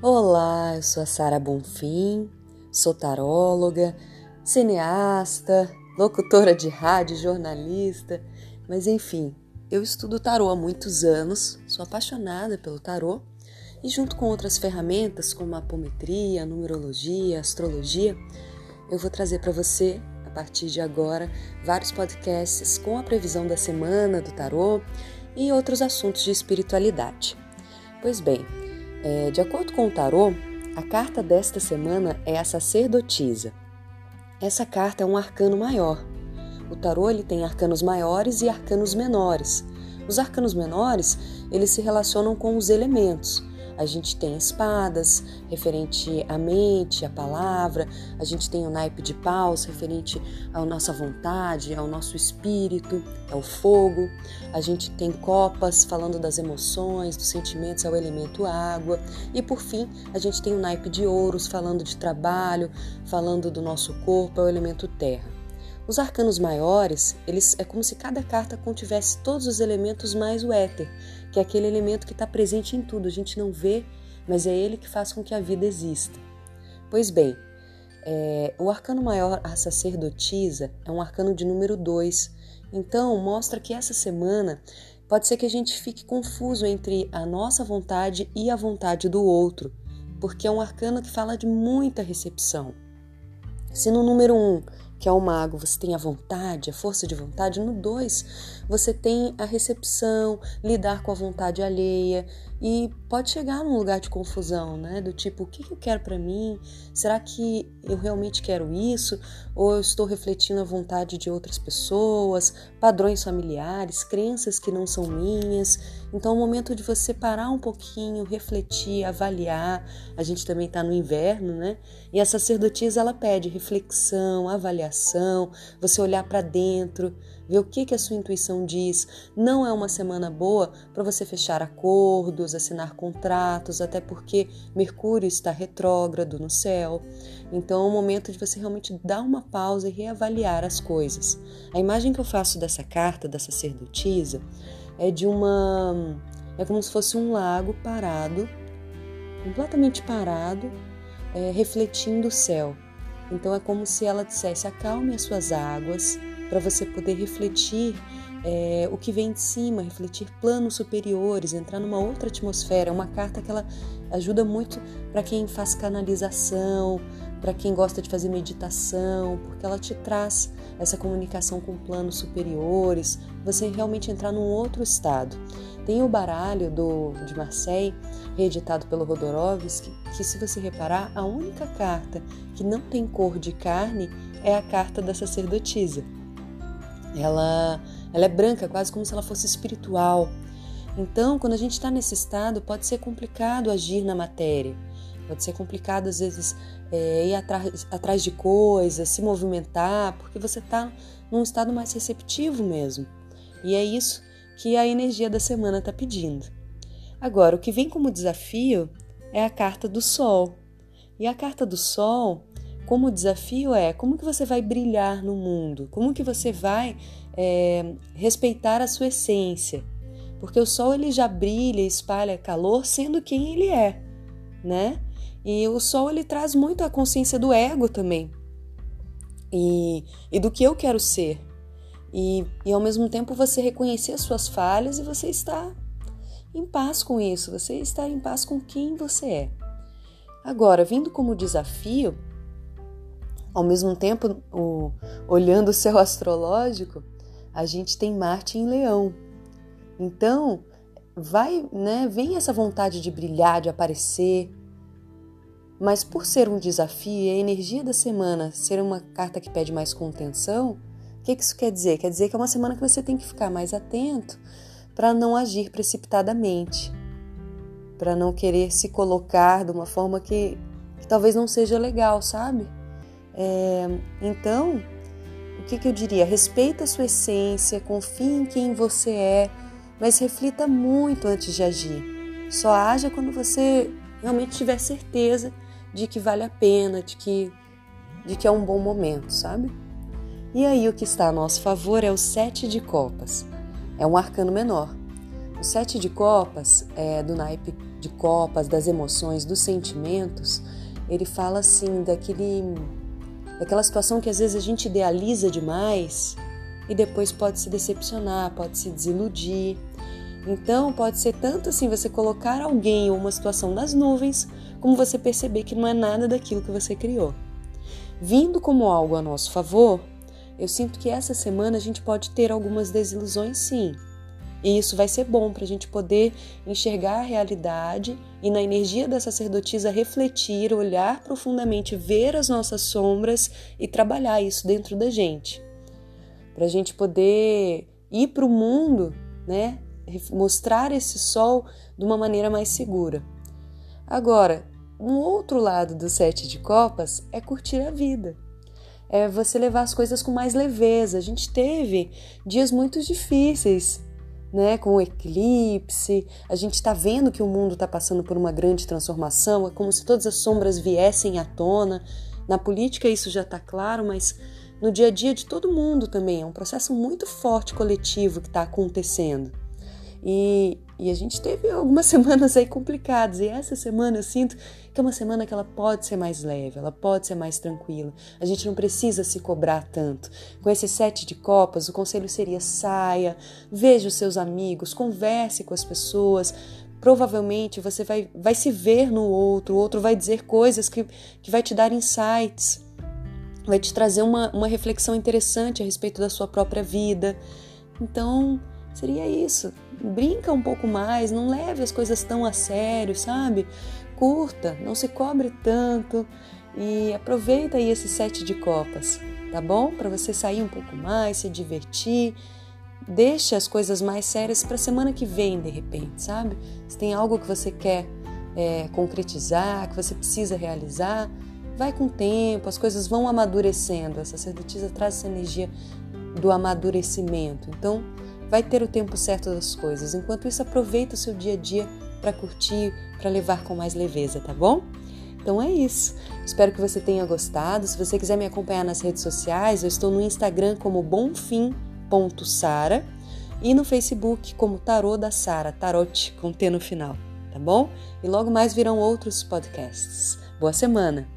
Olá, eu sou a Sara Bonfim, sou taróloga, cineasta, locutora de rádio, jornalista, mas enfim, eu estudo tarô há muitos anos, sou apaixonada pelo tarô e junto com outras ferramentas como a apometria, a numerologia, a astrologia, eu vou trazer para você, a partir de agora, vários podcasts com a previsão da semana do tarô e outros assuntos de espiritualidade. Pois bem, de acordo com o tarô, a carta desta semana é a sacerdotisa. Essa carta é um arcano maior. O tarô ele tem arcanos maiores e arcanos menores. Os arcanos menores, eles se relacionam com os elementos. A gente tem espadas, referente à mente, à palavra. A gente tem o naipe de paus, referente à nossa vontade, ao nosso espírito, ao fogo. A gente tem copas, falando das emoções, dos sentimentos, ao elemento água. E, por fim, a gente tem o naipe de ouros, falando de trabalho, falando do nosso corpo, ao elemento terra. Os arcanos maiores, é como se cada carta contivesse todos os elementos mais o éter, que é aquele elemento que está presente em tudo, a gente não vê, mas é ele que faz com que a vida exista. Pois bem, o arcano maior, a sacerdotisa, é um arcano de número 2, então mostra que essa semana pode ser que a gente fique confuso entre a nossa vontade e a vontade do outro, porque é um arcano que fala de muita recepção. Se no número 1, que é o mago, você tem a vontade, a força de vontade, no 2 você tem a recepção, lidar com a vontade alheia e pode chegar num lugar de confusão, né? Do tipo, o que eu quero para mim? Será que eu realmente quero isso? Ou eu estou refletindo a vontade de outras pessoas, padrões familiares, crenças que não são minhas? Então é o momento de você parar um pouquinho, refletir, avaliar. A gente também está no inverno, né? E a sacerdotisa, ela pede reflexão, avaliação, você olhar para dentro, ver o que a sua intuição diz. Não é uma semana boa para você fechar acordos, assinar contratos, até porque Mercúrio está retrógrado no céu. Então é o momento de você realmente dar uma pausa e reavaliar as coisas. A imagem que eu faço dessa carta, da sacerdotisa, é como se fosse um lago parado, completamente parado, refletindo o céu. Então é como se ela dissesse, acalme as suas águas, para você poder refletir o que vem de cima, refletir planos superiores, entrar numa outra atmosfera. É uma carta que ela ajuda muito para quem faz canalização, para quem gosta de fazer meditação, porque ela te traz essa comunicação com planos superiores, você realmente entrar num outro estado. Tem o baralho de Marseille, reeditado pelo Rodorovsky, que se você reparar, a única carta que não tem cor de carne é a carta da sacerdotisa. Ela é branca, quase como se ela fosse espiritual. Então, quando a gente está nesse estado, pode ser complicado agir na matéria. Pode ser complicado, às vezes, ir atrás de coisas, se movimentar, porque você está num estado mais receptivo mesmo. E é isso que a energia da semana está pedindo. Agora, o que vem como desafio é a carta do Sol. E a carta do Sol, como desafio como que você vai brilhar no mundo? Como que você vai respeitar a sua essência? Porque o Sol ele já brilha, espalha calor sendo quem ele é, né? E o Sol ele traz muito a consciência do ego também e do que eu quero ser. E ao mesmo tempo você reconhecer as suas falhas e você estar em paz com isso, você estar em paz com quem você é. Agora, vindo como desafio, ao mesmo tempo, olhando o céu astrológico, a gente tem Marte em Leão. Então, vem essa vontade de brilhar, de aparecer, mas por ser um desafio e a energia da semana ser uma carta que pede mais contenção, o que isso quer dizer? Quer dizer que é uma semana que você tem que ficar mais atento para não agir precipitadamente, para não querer se colocar de uma forma que talvez não seja legal, sabe? Então, o que eu diria? Respeita a sua essência, confie em quem você é, mas reflita muito antes de agir. Só haja quando você realmente tiver certeza de que vale a pena, de que é um bom momento, sabe? E aí o que está a nosso favor é o 7 de copas. É um arcano menor. O 7 de copas é do naipe de copas, das emoções, dos sentimentos, ele fala assim daquela situação que às vezes a gente idealiza demais e depois pode se decepcionar, pode se desiludir. Então pode ser tanto assim você colocar alguém ou uma situação nas nuvens, como você perceber que não é nada daquilo que você criou. Vindo como algo a nosso favor, eu sinto que essa semana a gente pode ter algumas desilusões sim. E isso vai ser bom para a gente poder enxergar a realidade e na energia da sacerdotisa refletir, olhar profundamente, ver as nossas sombras e trabalhar isso dentro da gente. Para a gente poder ir para o mundo, né? Mostrar esse sol de uma maneira mais segura. Agora, um outro lado do 7 de copas é curtir a vida. É você levar as coisas com mais leveza. A gente teve dias muito difíceis, né, com o eclipse, a gente está vendo que o mundo está passando por uma grande transformação, é como se todas as sombras viessem à tona. Na política isso já está claro, mas no dia a dia de todo mundo também é um processo muito forte coletivo que está acontecendo. E a gente teve algumas semanas aí complicadas, e essa semana eu sinto que é uma semana que ela pode ser mais leve, ela pode ser mais tranquila. A gente não precisa se cobrar tanto. Com esse 7 de copas, o conselho seria saia, veja os seus amigos, converse com as pessoas. Provavelmente você vai se ver no outro, o outro vai dizer coisas que vai te dar insights, vai te trazer uma reflexão interessante a respeito da sua própria vida. Então, seria isso. Brinca um pouco mais, não leve as coisas tão a sério, sabe? Curta, não se cobre tanto e aproveita aí esse 7 de copas, tá bom? Para você sair um pouco mais, se divertir. Deixa as coisas mais sérias para a semana que vem, de repente, sabe? Se tem algo que você quer concretizar, que você precisa realizar, vai com o tempo, as coisas vão amadurecendo. A sacerdotisa traz essa energia do amadurecimento. Então, vai ter o tempo certo das coisas. Enquanto isso, aproveita o seu dia a dia para curtir, para levar com mais leveza, tá bom? Então é isso. Espero que você tenha gostado. Se você quiser me acompanhar nas redes sociais, eu estou no Instagram como bonfim.sara e no Facebook como Tarô da Sara, Tarot com T no final, tá bom? E logo mais virão outros podcasts. Boa semana!